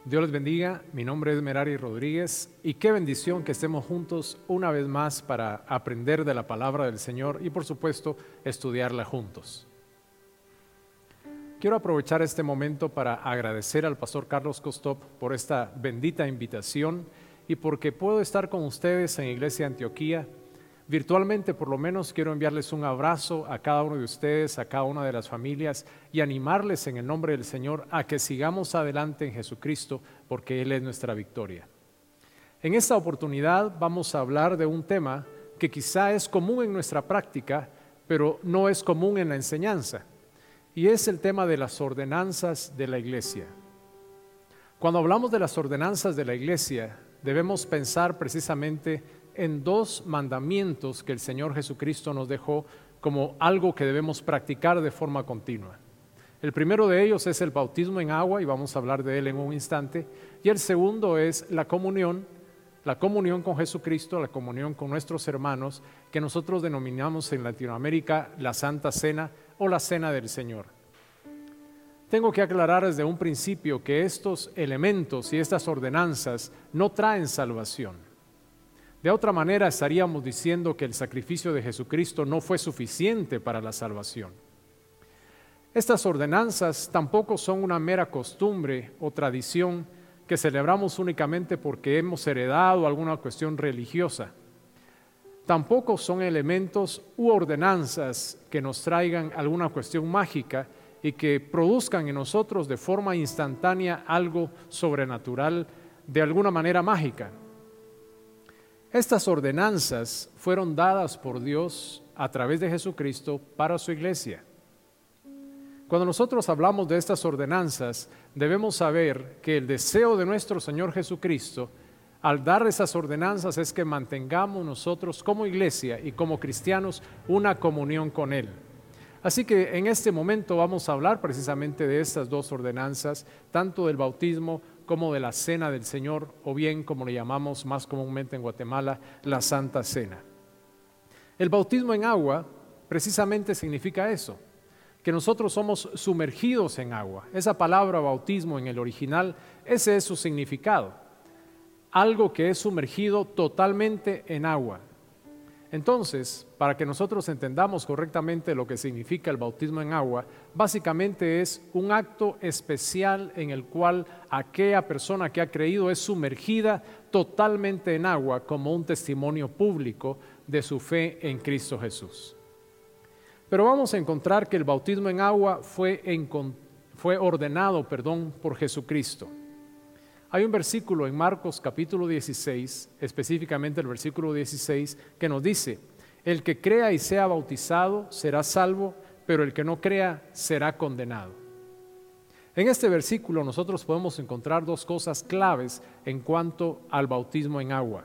Dios les bendiga, mi nombre es Merari Rodríguez y qué bendición que estemos juntos una vez más para aprender de la palabra del Señor y por supuesto estudiarla juntos. Quiero aprovechar este momento para agradecer al pastor Carlos Costop por esta bendita invitación y porque puedo estar con ustedes en Iglesia Antioquía. Virtualmente, por lo menos, quiero enviarles un abrazo a cada uno de ustedes, a cada una de las familias y animarles en el nombre del Señor a que sigamos adelante en Jesucristo porque Él es nuestra victoria. En esta oportunidad vamos a hablar de un tema que quizá es común en nuestra práctica, pero no es común en la enseñanza, y es el tema de las ordenanzas de la iglesia. Cuando hablamos de las ordenanzas de la iglesia, debemos pensar precisamente en dos mandamientos que el Señor Jesucristo nos dejó como algo que debemos practicar de forma continua. El primero de ellos es el bautismo en agua, y vamos a hablar de él en un instante, y el segundo es la comunión con Jesucristo, la comunión con nuestros hermanos, que nosotros denominamos en Latinoamérica la Santa Cena o la Cena del Señor. Tengo que aclarar desde un principio que estos elementos y estas ordenanzas no traen salvación. De otra manera estaríamos diciendo que el sacrificio de Jesucristo no fue suficiente para la salvación. Estas ordenanzas tampoco son una mera costumbre o tradición que celebramos únicamente porque hemos heredado alguna cuestión religiosa. Tampoco son elementos u ordenanzas que nos traigan alguna cuestión mágica y que produzcan en nosotros de forma instantánea algo sobrenatural de alguna manera mágica. Estas ordenanzas fueron dadas por Dios a través de Jesucristo para su iglesia. Cuando nosotros hablamos de estas ordenanzas, debemos saber que el deseo de nuestro Señor Jesucristo, al dar esas ordenanzas, es que mantengamos nosotros como iglesia y como cristianos una comunión con Él. Así que en este momento vamos a hablar precisamente de estas dos ordenanzas, tanto del bautismo como de la Cena del Señor, o bien, como le llamamos más comúnmente en Guatemala, la Santa Cena. El bautismo en agua precisamente significa eso, que nosotros somos sumergidos en agua. Esa palabra bautismo en el original, ese es su significado, algo que es sumergido totalmente en agua. Entonces, para que nosotros entendamos correctamente lo que significa el bautismo en agua, básicamente es un acto especial en el cual aquella persona que ha creído es sumergida totalmente en agua como un testimonio público de su fe en Cristo Jesús. Pero vamos a encontrar que el bautismo en agua fue ordenado por Jesucristo. Hay un versículo en Marcos capítulo 16, específicamente el versículo 16, que nos dice: el que crea y sea bautizado será salvo, pero el que no crea será condenado. En este versículo nosotros podemos encontrar dos cosas claves en cuanto al bautismo en agua.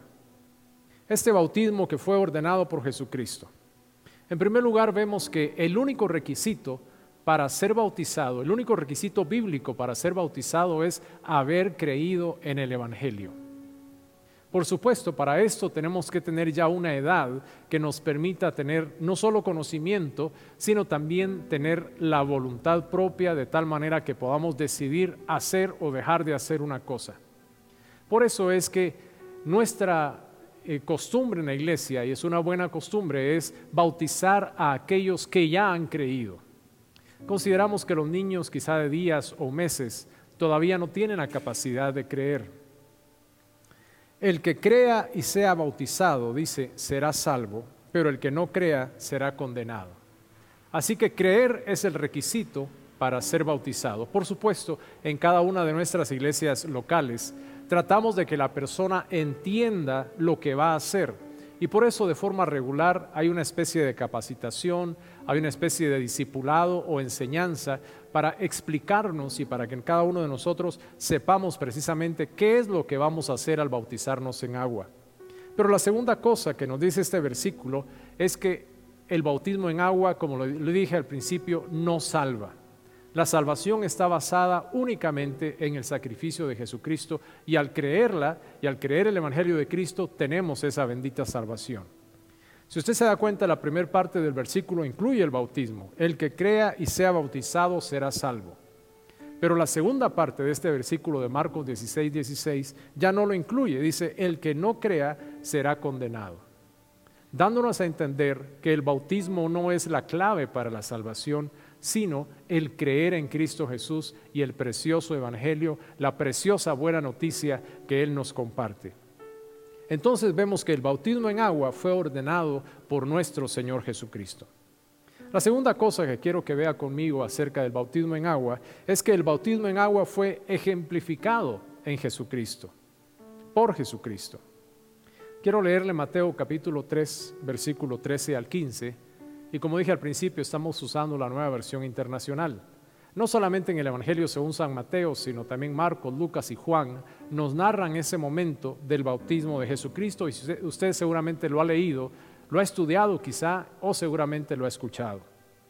Este bautismo que fue ordenado por Jesucristo. En primer lugar, vemos que el único requisito para ser bautizado, el único requisito bíblico para ser bautizado es haber creído en el Evangelio. Por supuesto, para esto tenemos que tener ya una edad que nos permita tener no solo conocimiento, sino también tener la voluntad propia de tal manera que podamos decidir hacer o dejar de hacer una cosa. Por eso es que nuestra costumbre en la iglesia, y es una buena costumbre, es bautizar a aquellos que ya han creído. Consideramos que los niños, quizá de días o meses, todavía no tienen la capacidad de creer. El que crea y sea bautizado, dice, será salvo, pero el que no crea será condenado. Así que creer es el requisito para ser bautizado. Por supuesto, en cada una de nuestras iglesias locales, tratamos de que la persona entienda lo que va a hacer. Y por eso de forma regular hay una especie de capacitación, hay una especie de discipulado o enseñanza para explicarnos y para que en cada uno de nosotros sepamos precisamente qué es lo que vamos a hacer al bautizarnos en agua. Pero la segunda cosa que nos dice este versículo es que el bautismo en agua, como lo dije al principio, no salva. La salvación está basada únicamente en el sacrificio de Jesucristo y al creerla y al creer el Evangelio de Cristo tenemos esa bendita salvación. Si usted se da cuenta, la primera parte del versículo incluye el bautismo. El que crea y sea bautizado será salvo. Pero la segunda parte de este versículo de Marcos 16:16 ya no lo incluye. Dice, el que no crea será condenado, dándonos a entender que el bautismo no es la clave para la salvación, sino el creer en Cristo Jesús y el precioso evangelio, la preciosa buena noticia que Él nos comparte. Entonces vemos que el bautismo en agua fue ordenado por nuestro Señor Jesucristo. La segunda cosa que quiero que vea conmigo acerca del bautismo en agua es que el bautismo en agua fue ejemplificado en Jesucristo, por Jesucristo. Quiero leerle Mateo capítulo 3, versículo 13 al 15, y como dije al principio, estamos usando la Nueva Versión Internacional. No solamente en el Evangelio según San Mateo, sino también Marcos, Lucas y Juan nos narran ese momento del bautismo de Jesucristo, y usted seguramente lo ha leído, lo ha estudiado quizá o seguramente lo ha escuchado.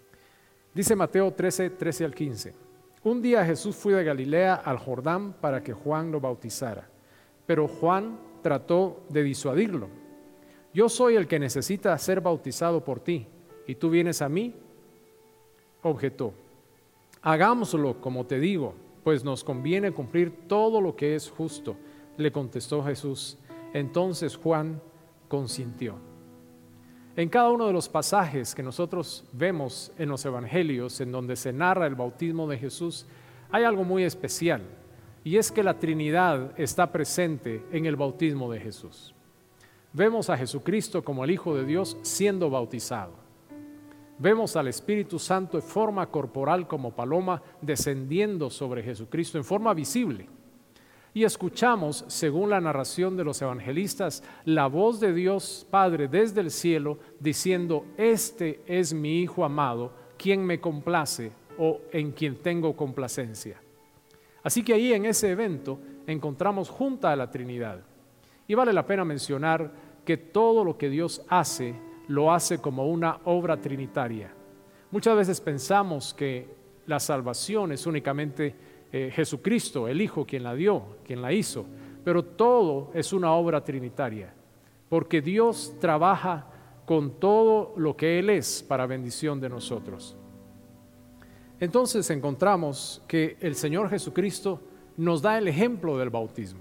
Dice Mateo 13, 13 al 15. Un día Jesús fue de Galilea al Jordán para que Juan lo bautizara, pero Juan trató de disuadirlo. Yo soy el que necesita ser bautizado por ti, ¿y tú vienes a mí? Objetó. Hagámoslo como te digo, pues nos conviene cumplir todo lo que es justo, le contestó Jesús. Entonces Juan consintió. En cada uno de los pasajes que nosotros vemos en los evangelios, en donde se narra el bautismo de Jesús, hay algo muy especial, y es que la Trinidad está presente en el bautismo de Jesús. Vemos a Jesucristo como el Hijo de Dios siendo bautizado. Vemos al Espíritu Santo en forma corporal como paloma descendiendo sobre Jesucristo en forma visible. Y escuchamos, según la narración de los evangelistas, la voz de Dios Padre desde el cielo diciendo, este es mi Hijo amado, quien me complace o en quien tengo complacencia. Así que ahí en ese evento encontramos junta a la Trinidad. Y vale la pena mencionar que todo lo que Dios hace, lo hace como una obra trinitaria. Muchas veces pensamos que la salvación es únicamente Jesucristo, el Hijo, quien la dio, quien la hizo, pero todo es una obra trinitaria, porque Dios trabaja con todo lo que Él es para bendición de nosotros. Entonces encontramos que el Señor Jesucristo nos da el ejemplo del bautismo.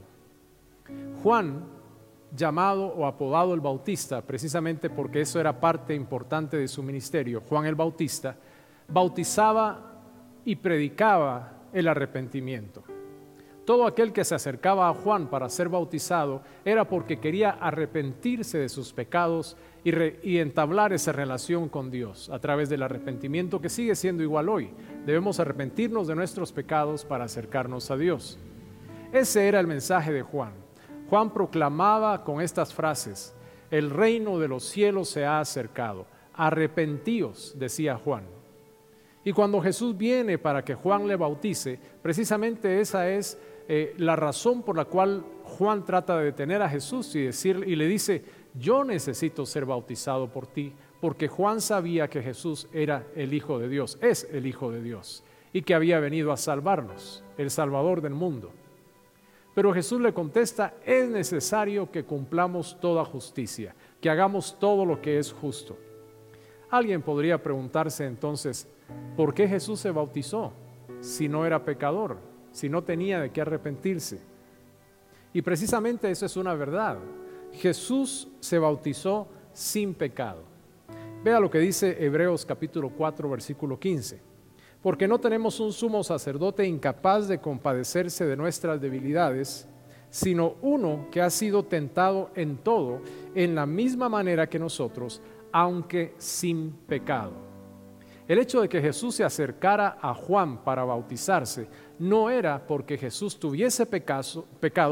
Juan, llamado o apodado el Bautista, precisamente porque eso era parte importante de su ministerio, Juan el Bautista, bautizaba y predicaba el arrepentimiento. Todo aquel que se acercaba a Juan para ser bautizado era porque quería arrepentirse de sus pecados y entablar esa relación con Dios a través del arrepentimiento que sigue siendo igual hoy. Debemos arrepentirnos de nuestros pecados para acercarnos a Dios. Ese era el mensaje de Juan. Juan proclamaba con estas frases: el reino de los cielos se ha acercado, arrepentíos, decía Juan. Y cuando Jesús viene para que Juan le bautice, precisamente esa es la razón por la cual Juan trata de detener a Jesús y le dice, yo necesito ser bautizado por ti, porque Juan sabía que Jesús era el Hijo de Dios, es el Hijo de Dios, y que había venido a salvarnos, el Salvador del mundo. Pero Jesús le contesta, es necesario que cumplamos toda justicia, que hagamos todo lo que es justo. Alguien podría preguntarse entonces, ¿por qué Jesús se bautizó si no era pecador, si no tenía de qué arrepentirse? Y precisamente eso es una verdad. Jesús se bautizó sin pecado. Vea lo que dice Hebreos capítulo 4, versículo 15. Porque no tenemos un sumo sacerdote incapaz de compadecerse de nuestras debilidades, sino uno que ha sido tentado en todo, en la misma manera que nosotros, aunque sin pecado. El hecho de que Jesús se acercara a Juan para bautizarse no era porque Jesús tuviese pecado,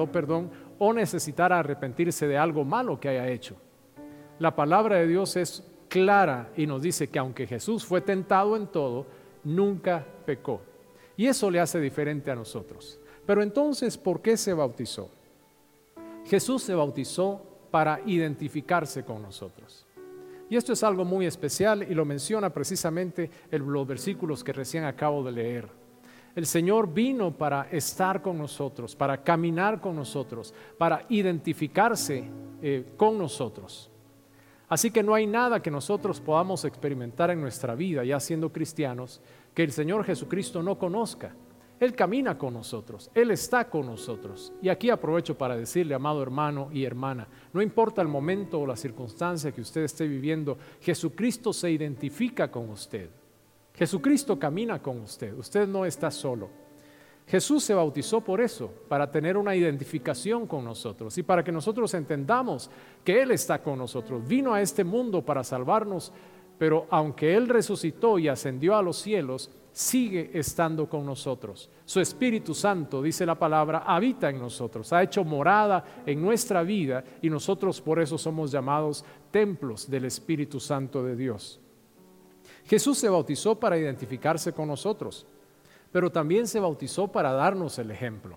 o necesitara arrepentirse de algo malo que haya hecho. La palabra de Dios es clara y nos dice que aunque Jesús fue tentado en todo, nunca pecó. Y eso le hace diferente a nosotros. Pero entonces, ¿por qué se bautizó? Jesús se bautizó para identificarse con nosotros. Y esto es algo muy especial y lo menciona precisamente los versículos que recién acabo de leer. El Señor vino para estar con nosotros, para caminar con nosotros, para identificarse con nosotros. Así que no hay nada que nosotros podamos experimentar en nuestra vida, ya siendo cristianos, que el Señor Jesucristo no conozca. Él camina con nosotros, Él está con nosotros. Y aquí aprovecho para decirle, amado hermano y hermana, no importa el momento o la circunstancia que usted esté viviendo, Jesucristo se identifica con usted. Jesucristo camina con usted, usted no está solo. Jesús se bautizó por eso, para tener una identificación con nosotros y para que nosotros entendamos que Él está con nosotros. Vino a este mundo para salvarnos, pero aunque Él resucitó y ascendió a los cielos, sigue estando con nosotros. Su Espíritu Santo, dice la palabra, habita en nosotros, ha hecho morada en nuestra vida y nosotros por eso somos llamados templos del Espíritu Santo de Dios. Jesús se bautizó para identificarse con nosotros, pero también se bautizó para darnos el ejemplo.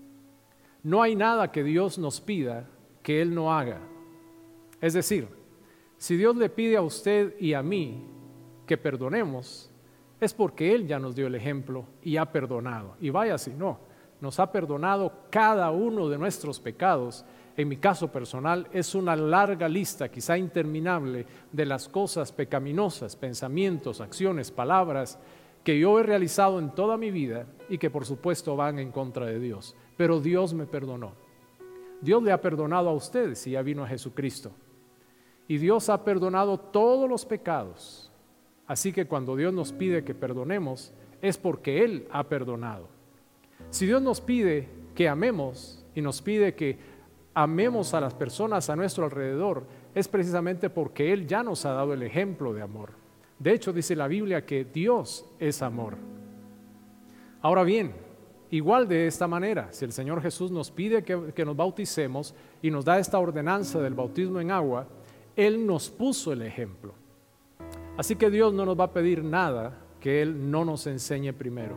No hay nada que Dios nos pida que Él no haga. Es decir, si Dios le pide a usted y a mí que perdonemos, es porque Él ya nos dio el ejemplo y ha perdonado. Y vaya si no, nos ha perdonado cada uno de nuestros pecados. En mi caso personal es una larga lista, quizá interminable, de las cosas pecaminosas, pensamientos, acciones, palabras que yo he realizado en toda mi vida y que por supuesto van en contra de Dios. Pero Dios me perdonó. Dios le ha perdonado a usted si ya vino a Jesucristo. Y Dios ha perdonado todos los pecados. Así que cuando Dios nos pide que perdonemos, es porque Él ha perdonado. Si Dios nos pide que amemos y nos pide que amemos a las personas a nuestro alrededor, es precisamente porque Él ya nos ha dado el ejemplo de amor. De hecho, dice la Biblia que Dios es amor. Ahora bien, igual de esta manera, si el Señor Jesús nos pide que nos bauticemos y nos da esta ordenanza del bautismo en agua, Él nos puso el ejemplo. Así que Dios no nos va a pedir nada que Él no nos enseñe primero.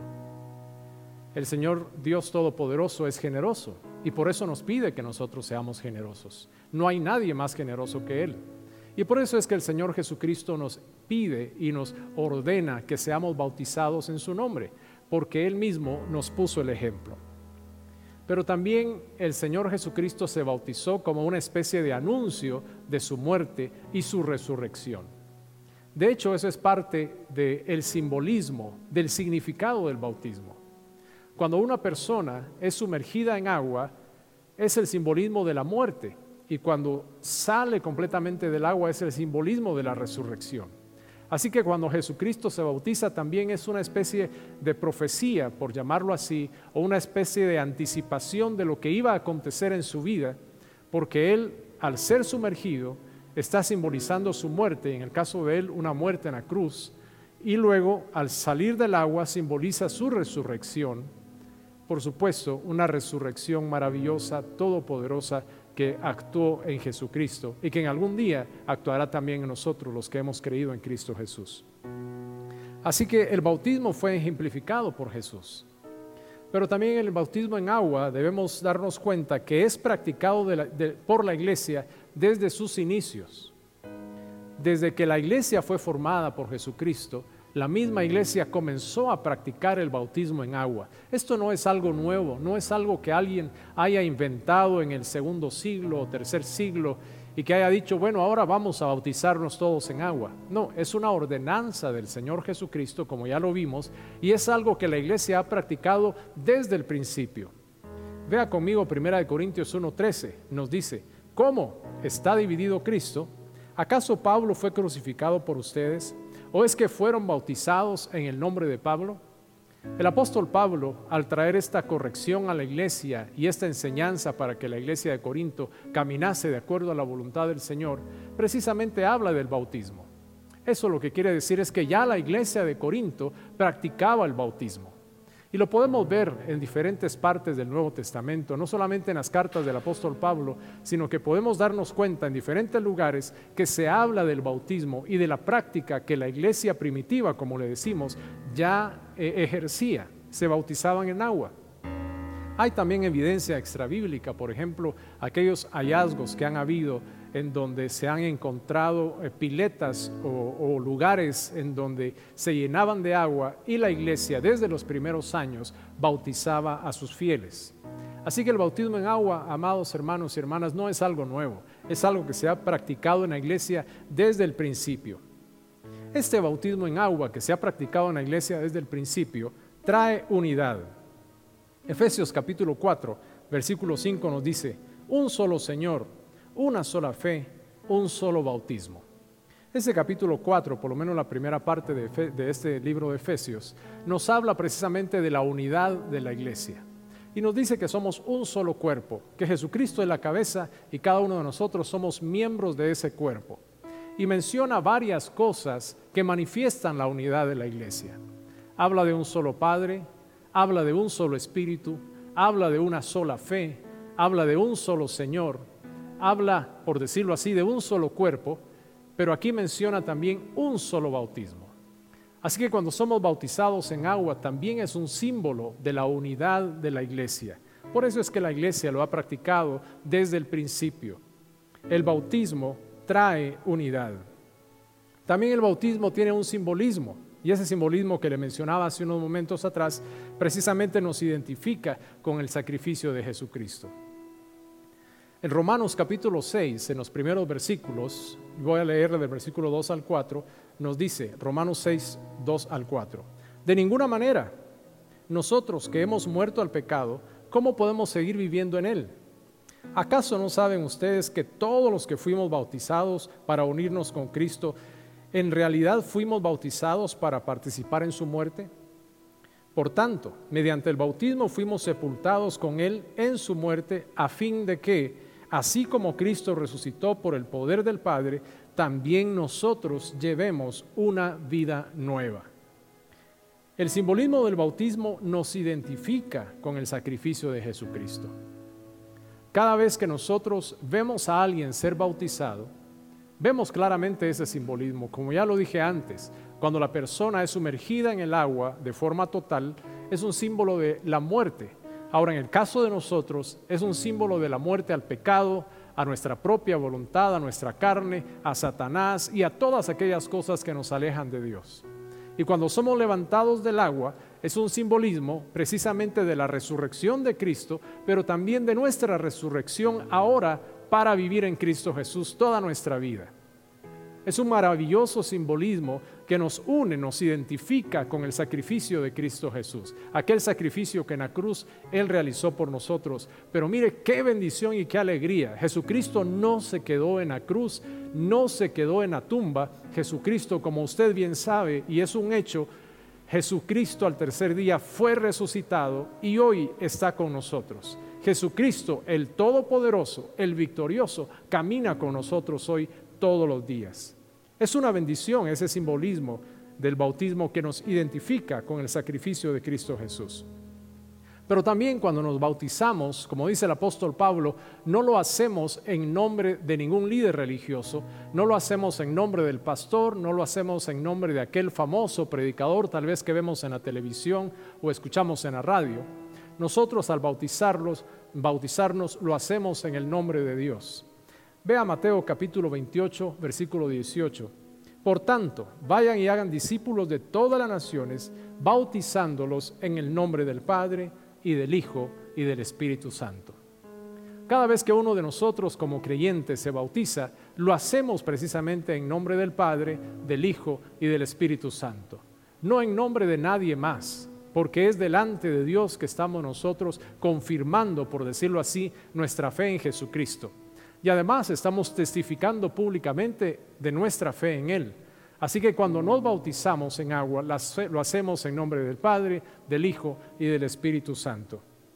El Señor Dios Todopoderoso es generoso y por eso nos pide que nosotros seamos generosos. No hay nadie más generoso que Él. Y por eso es que el Señor Jesucristo nos pide y nos ordena que seamos bautizados en su nombre, porque Él mismo nos puso el ejemplo. Pero también el Señor Jesucristo se bautizó como una especie de anuncio de su muerte y su resurrección. De hecho, eso es parte del simbolismo, del significado del bautismo. Cuando una persona es sumergida en agua, es el simbolismo de la muerte, y cuando sale completamente del agua es el simbolismo de la resurrección. Así que cuando Jesucristo se bautiza también es una especie de profecía, por llamarlo así, o una especie de anticipación de lo que iba a acontecer en su vida, porque Él, al ser sumergido, está simbolizando su muerte, en el caso de Él, una muerte en la cruz, y luego al salir del agua simboliza su resurrección, por supuesto, una resurrección maravillosa, todopoderosa, que actuó en Jesucristo y que en algún día actuará también en nosotros, los que hemos creído en Cristo Jesús. Así que el bautismo fue ejemplificado por Jesús. Pero también el bautismo en agua debemos darnos cuenta que es practicado por la iglesia desde sus inicios. Desde que la iglesia fue formada por Jesucristo, la misma iglesia comenzó a practicar el bautismo en agua. Esto no es algo nuevo, no es algo que alguien haya inventado en el segundo siglo o tercer siglo y que haya dicho, bueno, ahora vamos a bautizarnos todos en agua. No, es una ordenanza del Señor Jesucristo, como ya lo vimos, y es algo que la iglesia ha practicado desde el principio. Vea conmigo 1 Corintios 1:13, nos dice, ¿cómo está dividido Cristo? ¿Acaso Pablo fue crucificado por ustedes? ¿O es que fueron bautizados en el nombre de Pablo? El apóstol Pablo, al traer esta corrección a la iglesia y esta enseñanza para que la iglesia de Corinto caminase de acuerdo a la voluntad del Señor, precisamente habla del bautismo. Eso lo que quiere decir es que ya la iglesia de Corinto practicaba el bautismo. Y lo podemos ver en diferentes partes del Nuevo Testamento, no solamente en las cartas del apóstol Pablo, sino que podemos darnos cuenta en diferentes lugares que se habla del bautismo y de la práctica que la iglesia primitiva, como le decimos, ya ejercía, se bautizaban en agua. Hay también evidencia extrabíblica, por ejemplo, aquellos hallazgos que han habido en donde se han encontrado piletas o lugares en donde se llenaban de agua y la iglesia desde los primeros años bautizaba a sus fieles. Así que el bautismo en agua, amados hermanos y hermanas, no es algo nuevo, es algo que se ha practicado en la iglesia desde el principio. Este bautismo en agua que se ha practicado en la iglesia desde el principio trae unidad. Efesios capítulo 4, versículo 5 nos dice: un solo Señor, una sola fe, un solo bautismo. Ese capítulo 4, por lo menos la primera parte de este libro de Efesios, nos habla precisamente de la unidad de la iglesia. Y nos dice que somos un solo cuerpo, que Jesucristo es la cabeza y cada uno de nosotros somos miembros de ese cuerpo. Y menciona varias cosas que manifiestan la unidad de la iglesia. Habla de un solo Padre, habla de un solo Espíritu, habla de una sola fe, habla de un solo Señor, habla, por decirlo así, de un solo cuerpo, pero aquí menciona también un solo bautismo. Así que cuando somos bautizados en agua también es un símbolo de la unidad de la iglesia. Por eso es que la iglesia lo ha practicado desde el principio. El bautismo trae unidad. También el bautismo tiene un simbolismo, y ese simbolismo que le mencionaba hace unos momentos atrás precisamente nos identifica con el sacrificio de Jesucristo. En Romanos capítulo 6, en los primeros versículos, voy a leer del versículo 2 al 4, nos dice, Romanos 6, 2 al 4, de ninguna manera, nosotros que hemos muerto al pecado, ¿cómo podemos seguir viviendo en él? ¿Acaso no saben ustedes que todos los que fuimos bautizados para unirnos con Cristo, en realidad fuimos bautizados para participar en su muerte? Por tanto, mediante el bautismo fuimos sepultados con él en su muerte, a fin de que, así como Cristo resucitó por el poder del Padre, también nosotros llevemos una vida nueva. El simbolismo del bautismo nos identifica con el sacrificio de Jesucristo. Cada vez que nosotros vemos a alguien ser bautizado, vemos claramente ese simbolismo. Como ya lo dije antes, cuando la persona es sumergida en el agua de forma total, es un símbolo de la muerte. Ahora, en el caso de nosotros, es un símbolo de la muerte al pecado, a nuestra propia voluntad, a nuestra carne, a Satanás y a todas aquellas cosas que nos alejan de Dios. Y cuando somos levantados del agua, es un simbolismo precisamente de la resurrección de Cristo, pero también de nuestra resurrección ahora para vivir en Cristo Jesús toda nuestra vida. Es un maravilloso simbolismo que nos une, nos identifica con el sacrificio de Cristo Jesús, aquel sacrificio que en la cruz Él realizó por nosotros. Pero mire qué bendición y qué alegría. Jesucristo no se quedó en la cruz, no se quedó en la tumba. Jesucristo, como usted bien sabe, y es un hecho, Jesucristo al tercer día fue resucitado y hoy está con nosotros. Jesucristo, el Todopoderoso, el Victorioso, camina con nosotros hoy todos los días. Es una bendición ese simbolismo del bautismo que nos identifica con el sacrificio de Cristo Jesús. Pero también cuando nos bautizamos, como dice el apóstol Pablo, no lo hacemos en nombre de ningún líder religioso, no lo hacemos en nombre del pastor, no lo hacemos en nombre de aquel famoso predicador tal vez que vemos en la televisión o escuchamos en la radio. Nosotros al bautizarnos lo hacemos en el nombre de Dios. Vea Mateo capítulo 28, versículo 18. Por tanto, vayan y hagan discípulos de todas las naciones, bautizándolos en el nombre del Padre y del Hijo y del Espíritu Santo. Cada vez que uno de nosotros como creyentes se bautiza, lo hacemos precisamente en nombre del Padre, del Hijo y del Espíritu Santo. No en nombre de nadie más, porque es delante de Dios que estamos nosotros confirmando, por decirlo así, nuestra fe en Jesucristo. Y además estamos testificando públicamente de nuestra fe en Él. Así que cuando nos bautizamos en agua, lo hacemos en nombre del Padre, del Hijo y del Espíritu Santo.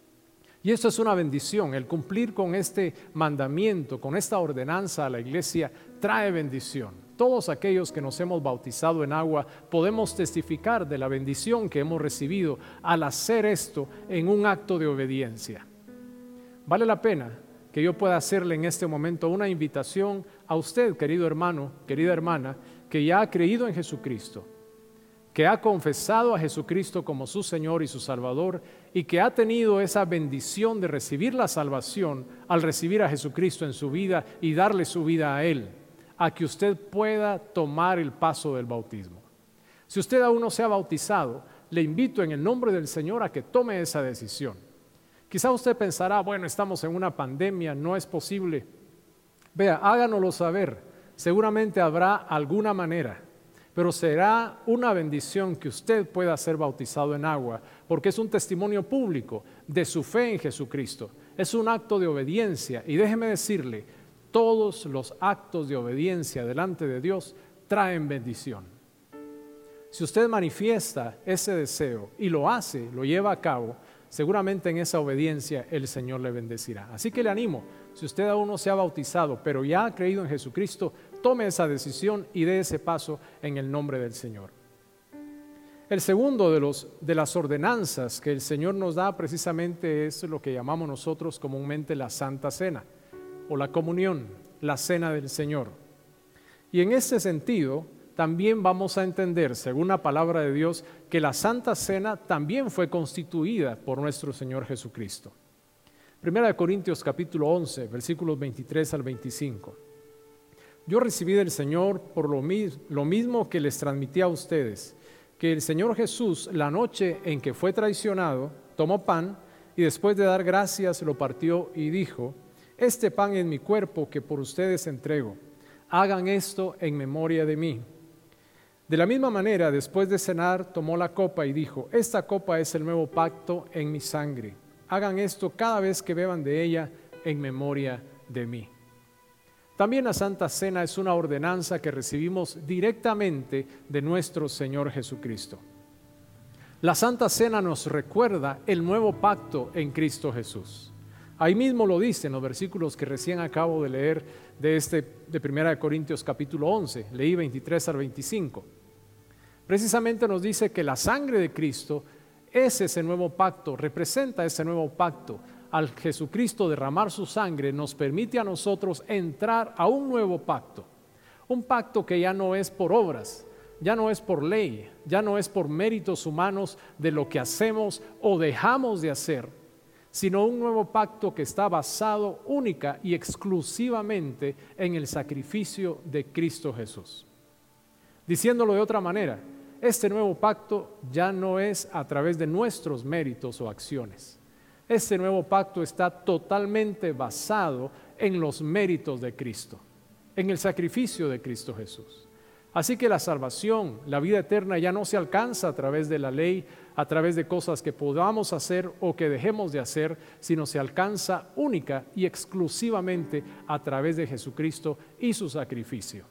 Y esto es una bendición. El cumplir con este mandamiento, con esta ordenanza a la iglesia, trae bendición. Todos aquellos que nos hemos bautizado en agua podemos testificar de la bendición que hemos recibido al hacer esto en un acto de obediencia. Vale la pena que yo pueda hacerle en este momento una invitación a usted, querido hermano, querida hermana, que ya ha creído en Jesucristo, que ha confesado a Jesucristo como su Señor y su Salvador y que ha tenido esa bendición de recibir la salvación al recibir a Jesucristo en su vida y darle su vida a Él, a que usted pueda tomar el paso del bautismo. Si usted aún no se ha bautizado, le invito en el nombre del Señor a que tome esa decisión. Quizá usted pensará, bueno, estamos en una pandemia, no es posible. Vea, háganoslo saber, seguramente habrá alguna manera. pero será una bendición que usted pueda ser bautizado en agua, porque es un testimonio público de su fe en Jesucristo. Es un acto de obediencia, y déjeme decirle, todos los actos de obediencia delante de Dios traen bendición. Si usted manifiesta ese deseo y lo hace, lo lleva a cabo, seguramente en esa obediencia el Señor le bendecirá. Así que le animo, si usted aún no se ha bautizado, pero ya ha creído en Jesucristo, tome esa decisión y dé ese paso en el nombre del Señor. El segundo de las ordenanzas que el Señor nos da precisamente es lo que llamamos nosotros comúnmente la Santa Cena o la comunión, la Cena del Señor. Y en este sentido, también vamos a entender, según la palabra de Dios, que la Santa Cena también fue constituida por nuestro Señor Jesucristo. Primera de Corintios capítulo 11, versículos 23 al 25. Yo recibí del Señor por lo mismo que les transmití a ustedes, que el Señor Jesús, la noche en que fue traicionado, tomó pan y después de dar gracias lo partió y dijo: este pan es mi cuerpo que por ustedes entrego. Hagan esto en memoria de mí. De la misma manera, después de cenar, tomó la copa y dijo: esta copa es el nuevo pacto en mi sangre. Hagan esto cada vez que beban de ella en memoria de mí. También la Santa Cena es una ordenanza que recibimos directamente de nuestro Señor Jesucristo. La Santa Cena nos recuerda el nuevo pacto en Cristo Jesús. Ahí mismo lo dice en los versículos que recién acabo de leer de 1 Corintios capítulo 11, leí 23 al 25. Precisamente nos dice que la sangre de Cristo es ese nuevo pacto, representa ese nuevo pacto. Al Jesucristo derramar su sangre nos permite a nosotros entrar a un nuevo pacto, un pacto que ya no es por obras, ya no es por ley, ya no es por méritos humanos de lo que hacemos o dejamos de hacer, sino un nuevo pacto que está basado única y exclusivamente en el sacrificio de Cristo Jesús. Diciéndolo de otra manera, este nuevo pacto ya no es a través de nuestros méritos o acciones. Este nuevo pacto está totalmente basado en los méritos de Cristo, en el sacrificio de Cristo Jesús. Así que la salvación, la vida eterna ya no se alcanza a través de la ley, a través de cosas que podamos hacer o que dejemos de hacer, sino se alcanza única y exclusivamente a través de Jesucristo y su sacrificio.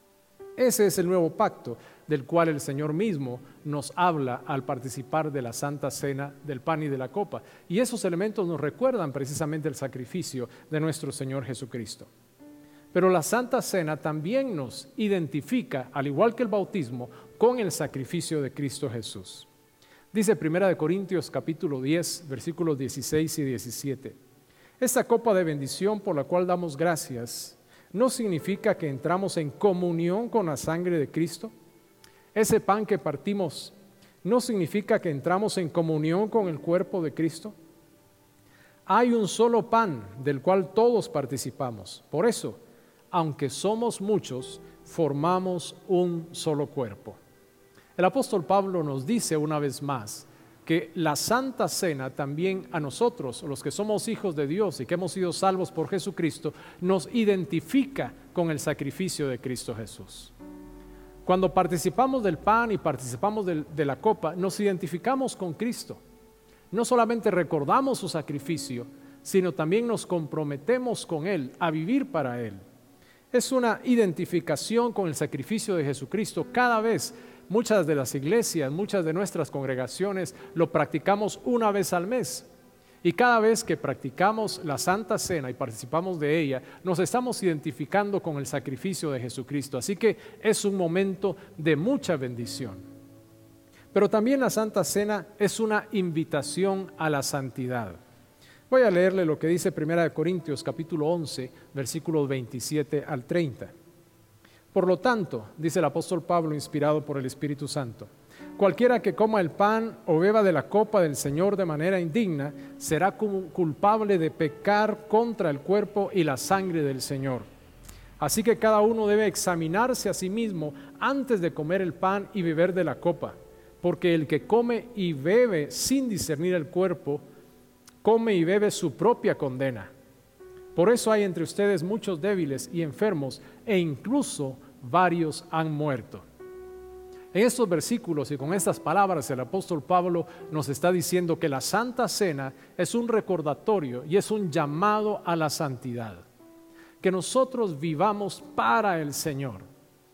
Ese es el nuevo pacto del cual el Señor mismo nos habla al participar de la Santa Cena del pan y de la copa. Y esos elementos nos recuerdan precisamente el sacrificio de nuestro Señor Jesucristo. Pero la Santa Cena también nos identifica, al igual que el bautismo, con el sacrificio de Cristo Jesús. Dice 1 Corintios capítulo 10, versículos 16 y 17. Esta copa de bendición por la cual damos gracias no significa que entramos en comunión con la sangre de Cristo. Ese pan que partimos no significa que entramos en comunión con el cuerpo de Cristo. Hay un solo pan del cual todos participamos. Por eso, aunque somos muchos, formamos un solo cuerpo. El apóstol Pablo nos dice una vez más que la Santa Cena también a nosotros, los que somos hijos de Dios y que hemos sido salvos por Jesucristo, nos identifica con el sacrificio de Cristo Jesús. Cuando participamos del pan y participamos de la copa, nos identificamos con Cristo. No solamente recordamos su sacrificio, sino también nos comprometemos con Él, a vivir para Él. Es una identificación con el sacrificio de Jesucristo. Cada vez, muchas de las iglesias, muchas de nuestras congregaciones lo practicamos una vez al mes. Y cada vez que practicamos la Santa Cena y participamos de ella, nos estamos identificando con el sacrificio de Jesucristo. Así que es un momento de mucha bendición. Pero también la Santa Cena es una invitación a la santidad. Voy a leerle lo que dice 1 Corintios capítulo 11, versículos 27 al 30. Por lo tanto, dice el apóstol Pablo, inspirado por el Espíritu Santo, cualquiera que coma el pan o beba de la copa del Señor de manera indigna, será culpable de pecar contra el cuerpo y la sangre del Señor. Así que cada uno debe examinarse a sí mismo antes de comer el pan y beber de la copa, porque el que come y bebe sin discernir el cuerpo, come y bebe su propia condena. Por eso hay entre ustedes muchos débiles y enfermos, e incluso varios han muerto. En estos versículos y con estas palabras el apóstol Pablo nos está diciendo que la Santa Cena es un recordatorio y es un llamado a la santidad, que nosotros vivamos para el Señor.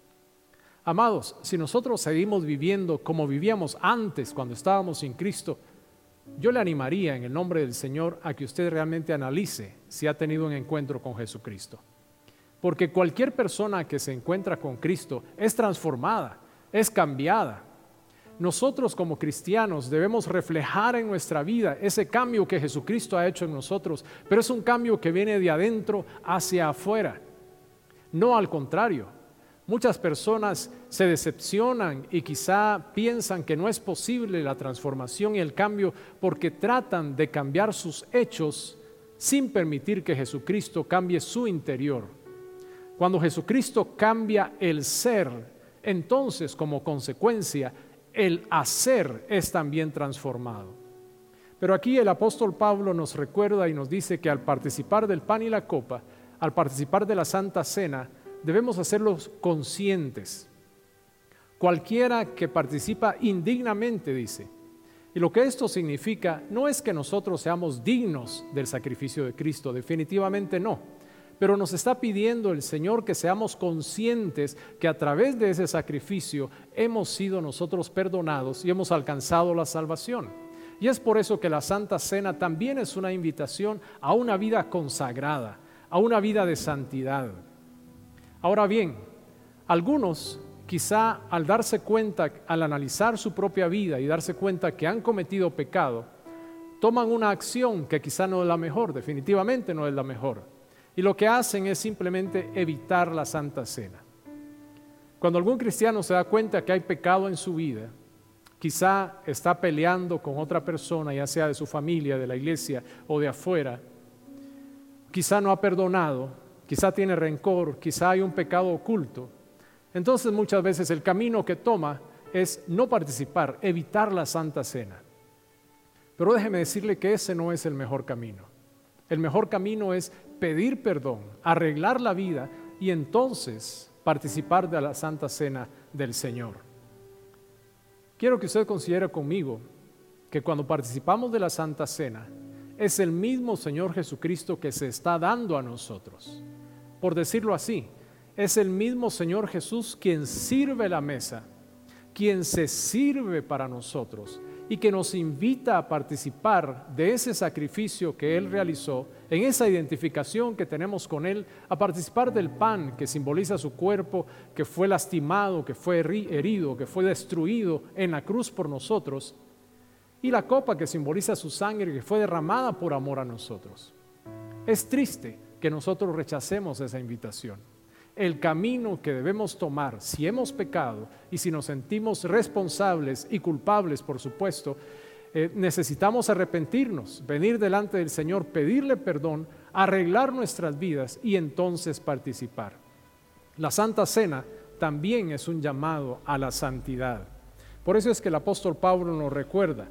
Amados, si nosotros seguimos viviendo como vivíamos antes cuando estábamos sin Cristo, yo le animaría en el nombre del Señor a que usted realmente analice si ha tenido un encuentro con Jesucristo. Porque cualquier persona que se encuentra con Cristo es transformada, es cambiada. Nosotros como cristianos debemos reflejar en nuestra vida ese cambio que Jesucristo ha hecho en nosotros, pero es un cambio que viene de adentro hacia afuera, no al contrario. Muchas personas se decepcionan y quizá piensan que no es posible la transformación y el cambio porque tratan de cambiar sus hechos sin permitir que Jesucristo cambie su interior. Cuando Jesucristo cambia el ser, entonces como consecuencia el hacer es también transformado. Pero aquí el apóstol Pablo nos recuerda y nos dice que al participar del pan y la copa, al participar de la Santa Cena, debemos hacerlos conscientes. Cualquiera que participa indignamente, dice. Y lo que esto significa no es que nosotros seamos dignos del sacrificio de Cristo, definitivamente no. Pero nos está pidiendo el Señor que seamos conscientes que a través de ese sacrificio hemos sido nosotros perdonados y hemos alcanzado la salvación. Y es por eso que la Santa Cena también es una invitación a una vida consagrada, a una vida de santidad. Ahora bien, algunos quizá al darse cuenta, al analizar su propia vida y darse cuenta que han cometido pecado, toman una acción que quizá no es la mejor, definitivamente no es la mejor. Y lo que hacen es simplemente evitar la Santa Cena. Cuando algún cristiano se da cuenta que hay pecado en su vida, quizá está peleando con otra persona, ya sea de su familia, de la iglesia o de afuera, quizá no ha perdonado, quizá tiene rencor, quizá hay un pecado oculto. Entonces muchas veces el camino que toma es no participar, evitar la Santa Cena. Pero déjeme decirle que ese no es el mejor camino. El mejor camino es pedir perdón, arreglar la vida y entonces participar de la Santa Cena del Señor. Quiero que usted considere conmigo que cuando participamos de la Santa Cena, es el mismo Señor Jesucristo que se está dando a nosotros. Por decirlo así, es el mismo Señor Jesús quien sirve la mesa, quien se sirve para nosotros y que nos invita a participar de ese sacrificio que Él realizó, en esa identificación que tenemos con Él, a participar del pan que simboliza su cuerpo, que fue lastimado, que fue herido, que fue destruido en la cruz por nosotros, y la copa que simboliza su sangre que fue derramada por amor a nosotros. Es triste que nosotros rechacemos esa invitación. El camino que debemos tomar si hemos pecado y si nos sentimos responsables y culpables, por supuesto, necesitamos arrepentirnos, venir delante del Señor, pedirle perdón, arreglar nuestras vidas y entonces participar. La Santa Cena también es un llamado a la santidad. Por eso es que el apóstol Pablo nos recuerda.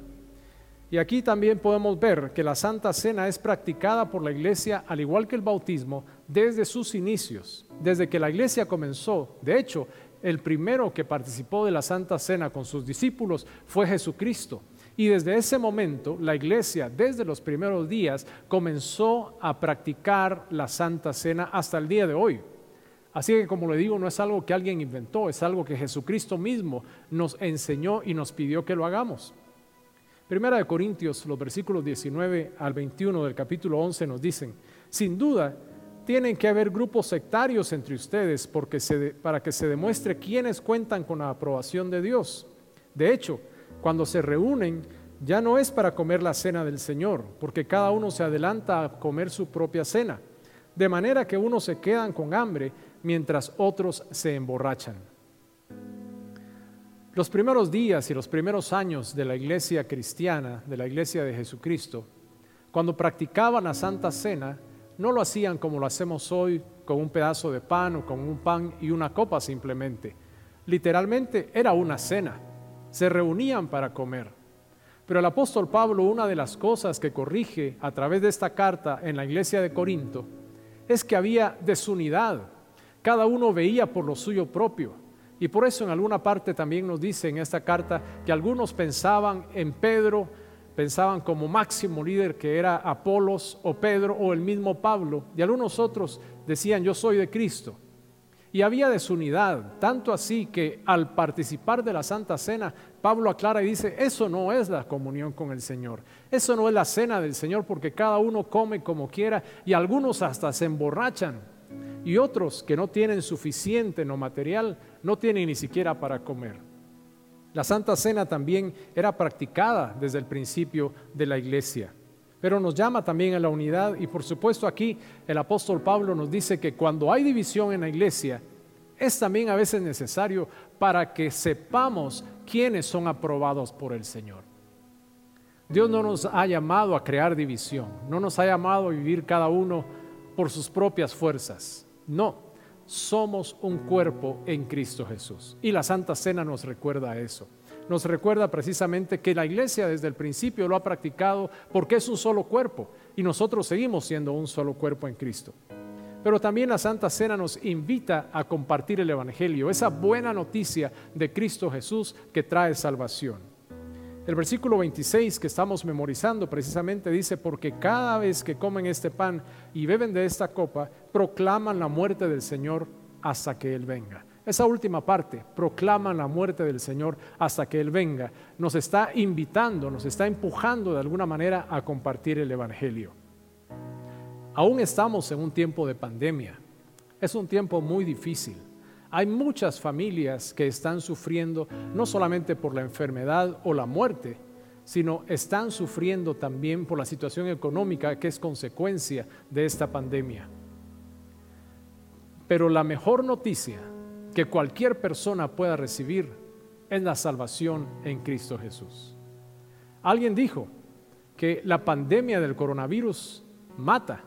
Y aquí también podemos ver que la Santa Cena es practicada por la iglesia, al igual que el bautismo, desde sus inicios, desde que la iglesia comenzó. De hecho, el primero que participó de la Santa Cena con sus discípulos fue Jesucristo. Y desde ese momento, la iglesia, desde los primeros días, comenzó a practicar la Santa Cena hasta el día de hoy. Así que, como le digo, no es algo que alguien inventó, es algo que Jesucristo mismo nos enseñó y nos pidió que lo hagamos. Primera de Corintios, los versículos 19 al 21 del capítulo 11 nos dicen: sin duda, tienen que haber grupos sectarios entre ustedes para que se demuestre quiénes cuentan con la aprobación de Dios. De hecho, cuando se reúnen, ya no es para comer la cena del Señor, porque cada uno se adelanta a comer su propia cena, de manera que unos se quedan con hambre mientras otros se emborrachan. Los primeros días y los primeros años de la iglesia cristiana, de la iglesia de Jesucristo, cuando practicaban la Santa Cena, no lo hacían como lo hacemos hoy, con un pedazo de pan o con un pan y una copa simplemente. Literalmente era una cena, se reunían para comer. Pero el apóstol Pablo, una de las cosas que corrige a través de esta carta en la iglesia de Corinto, es que había desunidad. Cada uno veía por lo suyo propio. Y por eso en alguna parte también nos dice en esta carta que algunos pensaban en Pedro, pensaban como máximo líder que era Apolos o Pedro o el mismo Pablo, y algunos otros decían yo soy de Cristo. Y había desunidad, tanto así que al participar de la Santa Cena, Pablo aclara y dice, eso no es la comunión con el Señor, eso no es la cena del Señor, porque cada uno come como quiera y algunos hasta se emborrachan y otros que no tienen suficiente en lo material, no tienen ni siquiera para comer. La Santa Cena también era practicada desde el principio de la iglesia, pero nos llama también a la unidad y por supuesto aquí el apóstol Pablo nos dice que cuando hay división en la iglesia es también a veces necesario para que sepamos quiénes son aprobados por el Señor. Dios no nos ha llamado a crear división, no nos ha llamado a vivir cada uno por sus propias fuerzas, no. Somos un cuerpo en Cristo Jesús y la Santa Cena nos recuerda eso. Nos recuerda precisamente que la iglesia desde el principio lo ha practicado porque es un solo cuerpo y nosotros seguimos siendo un solo cuerpo en Cristo. Pero también la Santa Cena nos invita a compartir el Evangelio, esa buena noticia de Cristo Jesús que trae salvación. El versículo 26 que estamos memorizando precisamente dice, porque cada vez que comen este pan y beben de esta copa, proclaman la muerte del Señor hasta que Él venga. Esa última parte, proclaman la muerte del Señor hasta que Él venga, nos está invitando, nos está empujando de alguna manera a compartir el Evangelio. Aún estamos en un tiempo de pandemia, es un tiempo muy difícil. Hay muchas familias que están sufriendo no solamente por la enfermedad o la muerte, sino están sufriendo también por la situación económica que es consecuencia de esta pandemia. Pero la mejor noticia que cualquier persona pueda recibir es la salvación en Cristo Jesús. Alguien dijo que la pandemia del coronavirus mata,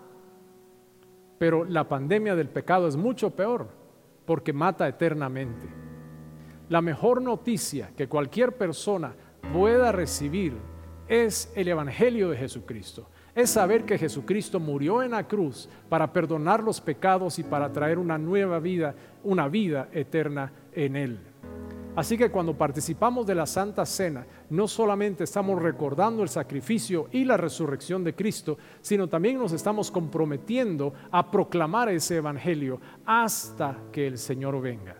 pero la pandemia del pecado es mucho peor, porque mata eternamente. La mejor noticia que cualquier persona pueda recibir es el Evangelio de Jesucristo. Es saber que Jesucristo murió en la cruz para perdonar los pecados y para traer una nueva vida, una vida eterna en Él. Así que cuando participamos de la Santa Cena, no solamente estamos recordando el sacrificio y la resurrección de Cristo, sino también nos estamos comprometiendo a proclamar ese Evangelio hasta que el Señor venga.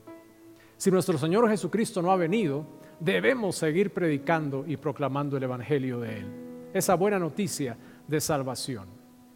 Si nuestro Señor Jesucristo no ha venido, debemos seguir predicando y proclamando el Evangelio de Él, esa buena noticia de salvación.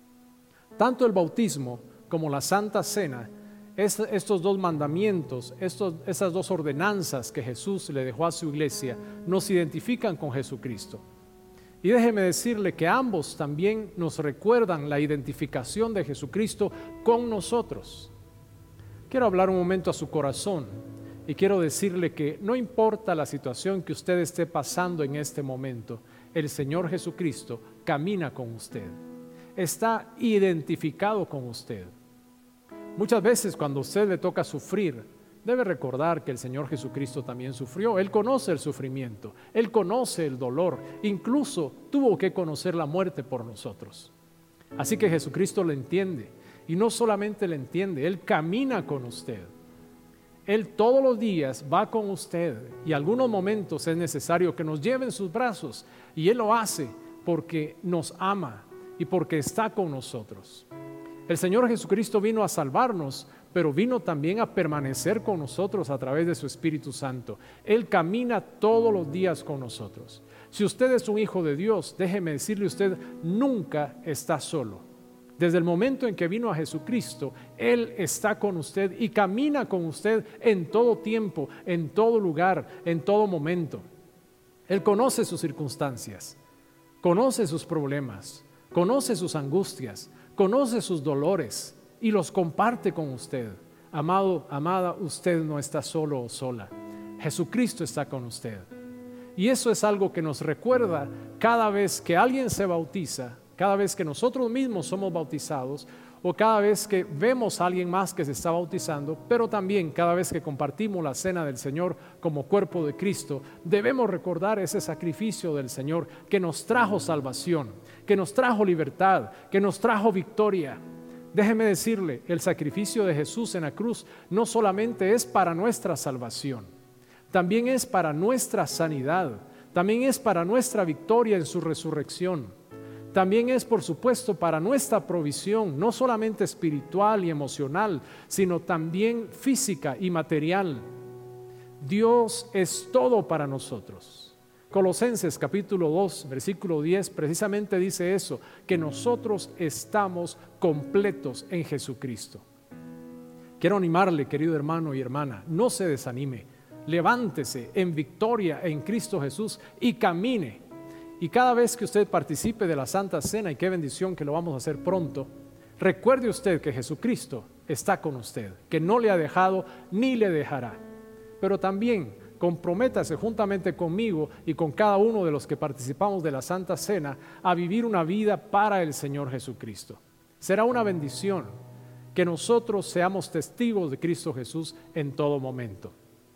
Tanto el bautismo como la Santa Cena, estos dos mandamientos, esas dos ordenanzas que Jesús le dejó a su iglesia, nos identifican con Jesucristo. Y déjeme decirle que ambos también nos recuerdan la identificación de Jesucristo con nosotros. Quiero hablar un momento a su corazón y quiero decirle que no importa la situación que usted esté pasando en este momento, el Señor Jesucristo camina con usted, está identificado con usted. Muchas veces cuando a usted le toca sufrir, debe recordar que el Señor Jesucristo también sufrió. Él conoce el sufrimiento, Él conoce el dolor, incluso tuvo que conocer la muerte por nosotros. Así que Jesucristo le entiende, y no solamente le entiende, Él camina con usted. Él todos los días va con usted, y en algunos momentos es necesario que nos lleve en sus brazos, y Él lo hace porque nos ama y porque está con nosotros. El Señor Jesucristo vino a salvarnos, pero vino también a permanecer con nosotros a través de su Espíritu Santo. Él camina todos los días con nosotros. Si usted es un hijo de Dios, déjeme decirle, usted nunca está solo. Desde el momento en que vino a Jesucristo, Él está con usted y camina con usted en todo tiempo, en todo lugar, en todo momento. Él conoce sus circunstancias, conoce sus problemas, conoce sus angustias, conoce sus dolores y los comparte con usted. Amado, amada, usted no está solo o sola. Jesucristo está con usted. Y eso es algo que nos recuerda cada vez que alguien se bautiza, cada vez que nosotros mismos somos bautizados o cada vez que vemos a alguien más que se está bautizando, pero también cada vez que compartimos la cena del Señor como cuerpo de Cristo, debemos recordar ese sacrificio del Señor que nos trajo salvación, que nos trajo libertad, que nos trajo victoria. Déjeme decirle, el sacrificio de Jesús en la cruz no solamente es para nuestra salvación, también es para nuestra sanidad, también es para nuestra victoria en su resurrección, también es, por supuesto, para nuestra provisión, no solamente espiritual y emocional, sino también física y material. Dios es todo para nosotros. Colosenses capítulo 2, versículo 10, precisamente dice eso, que nosotros estamos completos en Jesucristo. Quiero animarle, querido hermano y hermana, no se desanime, levántese en victoria en Cristo Jesús y camine. Y cada vez que usted participe de la Santa Cena, y qué bendición que lo vamos a hacer pronto, recuerde usted que Jesucristo está con usted, que no le ha dejado ni le dejará. Pero también comprométase juntamente conmigo y con cada uno de los que participamos de la Santa Cena a vivir una vida para el Señor Jesucristo. Será una bendición que nosotros seamos testigos de Cristo Jesús en todo momento.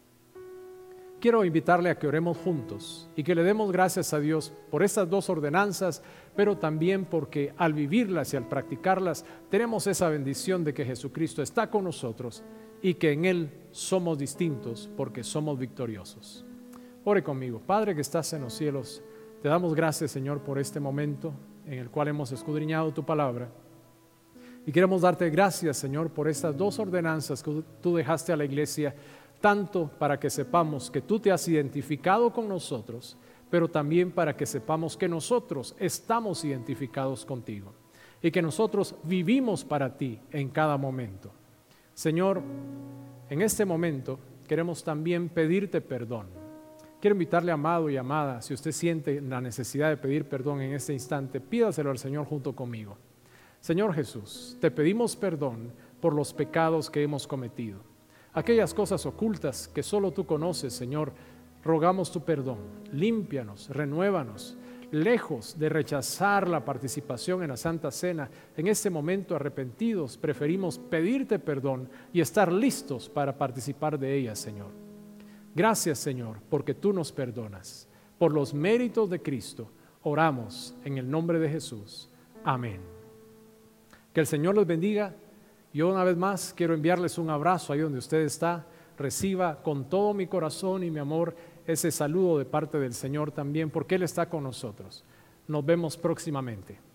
Quiero invitarle a que oremos juntos y que le demos gracias a Dios por estas dos ordenanzas, pero también porque al vivirlas y al practicarlas tenemos esa bendición de que Jesucristo está con nosotros y que en Él somos distintos porque somos victoriosos. Ore conmigo. Padre que estás en los cielos, te damos gracias, Señor, por este momento en el cual hemos escudriñado tu palabra. Y queremos darte gracias, Señor, por estas dos ordenanzas que tú dejaste a la iglesia, tanto para que sepamos que tú te has identificado con nosotros, pero también para que sepamos que nosotros estamos identificados contigo y que nosotros vivimos para ti en cada momento. Señor, en este momento queremos también pedirte perdón. Quiero invitarle, amado y amada, si usted siente la necesidad de pedir perdón en este instante, pídaselo al Señor junto conmigo. Señor Jesús, te pedimos perdón por los pecados que hemos cometido. Aquellas cosas ocultas que solo tú conoces, Señor, rogamos tu perdón. Límpianos, renuévanos. Lejos de rechazar la participación en la Santa Cena, en este momento arrepentidos, preferimos pedirte perdón y estar listos para participar de ella, Señor. Gracias, Señor, porque tú nos perdonas. Por los méritos de Cristo, oramos en el nombre de Jesús. Amén. Que el Señor los bendiga. Yo una vez más quiero enviarles un abrazo ahí donde usted está. Reciba con todo mi corazón y mi amor ese saludo de parte del Señor también, porque Él está con nosotros. Nos vemos próximamente.